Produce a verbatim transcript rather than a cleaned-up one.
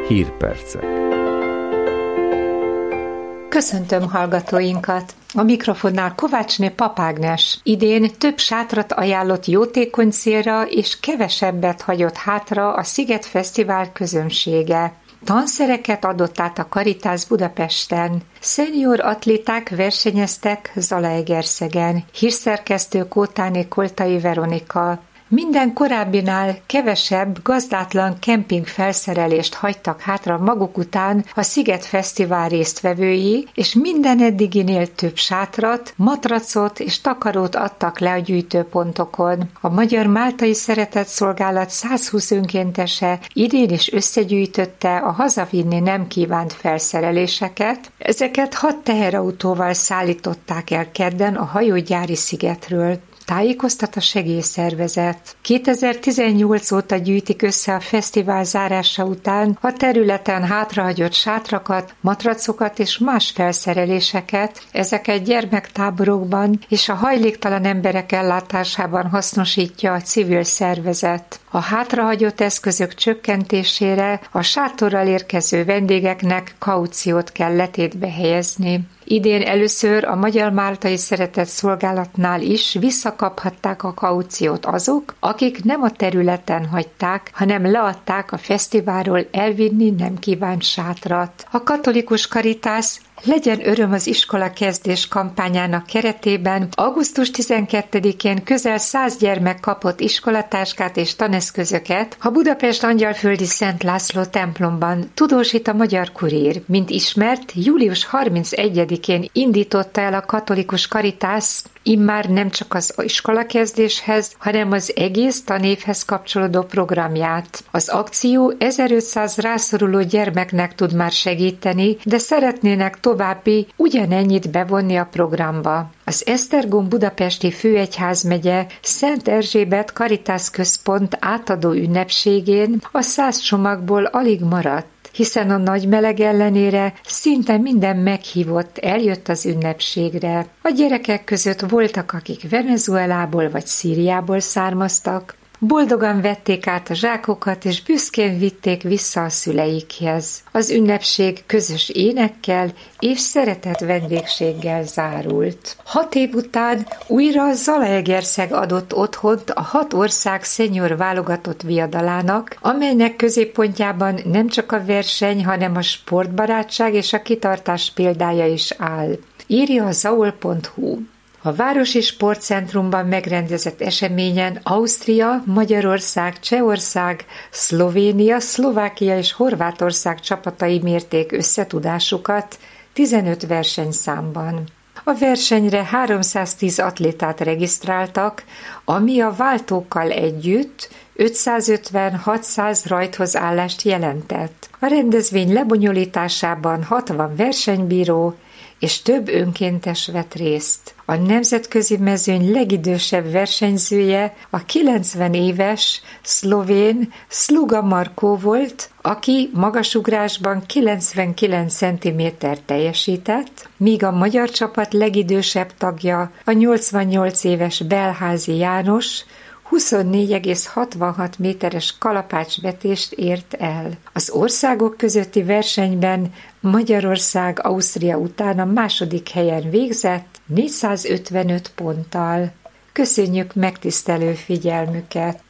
Hírpercek. Köszöntöm hallgatóinkat! A mikrofonnál Kovácsné Papágnes. Idén több sátrat ajánlott jótékony célra és kevesebbet hagyott hátra a Sziget Fesztivál közönsége. Tanszereket adott át a Caritas Budapesten. Szenior atléták versenyeztek Zalaegerszegen. Hírszerkesztő Kótáné Koltai Veronika. Minden korábbinál kevesebb, gazdátlan kemping felszerelést hagytak hátra maguk után a Sziget Fesztivál résztvevői, és minden eddiginél több sátrat, matracot és takarót adtak le a gyűjtőpontokon. A Magyar Máltai Szeretetszolgálat százhúsz önkéntese idén is összegyűjtötte a hazavinni nem kívánt felszereléseket. Ezeket hat teherautóval szállították el kedden a hajógyári szigetről. Tájékoztat a segélyszervezet. kétezer-tizennyolc óta gyűjtik össze a fesztivál zárása után a területen hátrahagyott sátrakat, matracokat és más felszereléseket. Ezeket gyermektáborokban és a hajléktalan emberek ellátásában hasznosítja a civil szervezet. A hátrahagyott eszközök csökkentésére a sátorral érkező vendégeknek kauciót kell letétbe helyezni. Idén először a Magyar Máltai Szeretetszolgálatnál is visszakaphatták a kauciót azok, akik nem a területen hagyták, hanem leadták a fesztiválról elvinni nem kívánt sátrat. A katolikus Caritas Legyen öröm az iskola kezdés kampányának keretében augusztus tizenkettedikén közel száz gyermek kapott iskolatáskát és taneszközöket a Budapest Angyalföldi Szent László templomban, tudósít a Magyar Kurír. Mint ismert, július harmincegyedikén indította el a katolikus Caritas immár nem csak az iskolakezdéshez, hanem az egész tanévhez kapcsolódó programját. Az akció ezerötszáz rászoruló gyermeknek tud már segíteni, de szeretnének további ugyanennyit bevonni a programba. Az Esztergom budapesti főegyházmegye Szent Erzsébet Caritas központ átadó ünnepségén a száz csomagból alig maradt, hiszen a nagy meleg ellenére szinte minden meghívott eljött az ünnepségre. A gyerekek között voltak, akik Venezuelából vagy Szíriából származtak, boldogan vették át a zsákokat, és büszkén vitték vissza a szüleikhez. Az ünnepség közös énekkel és szeretett vendégséggel zárult. Hat év után újra Zalaegerszeg adott otthont a hat ország szenior válogatott viadalának, amelynek középpontjában nem csak a verseny, hanem a sportbarátság és a kitartás példája is áll. Írja a zaol pont hu. A Városi Sportcentrumban megrendezett eseményen Ausztria, Magyarország, Csehország, Szlovénia, Szlovákia és Horvátország csapatai mérték összetudásukat tizenöt versenyszámban. A versenyre háromszáztíz atlétát regisztráltak, ami a váltókkal együtt ötszázötven-hatszáz rajthoz állást jelentett. A rendezvény lebonyolításában hatvan versenybíró és több önkéntes vett részt. A nemzetközi mezőny legidősebb versenyzője a kilencven éves szlovén Sluga Markó volt, aki magasugrásban kilencvenkilenc centiméter teljesített, míg a magyar csapat legidősebb tagja a nyolcvannyolc éves Belházi János huszonnégy egész hatvanhat méteres kalapácsvetést ért el. Az országok közötti versenyben Magyarország Ausztria után a második helyen végzett négyszázötvenöt ponttal. Köszönjük megtisztelő figyelmüket!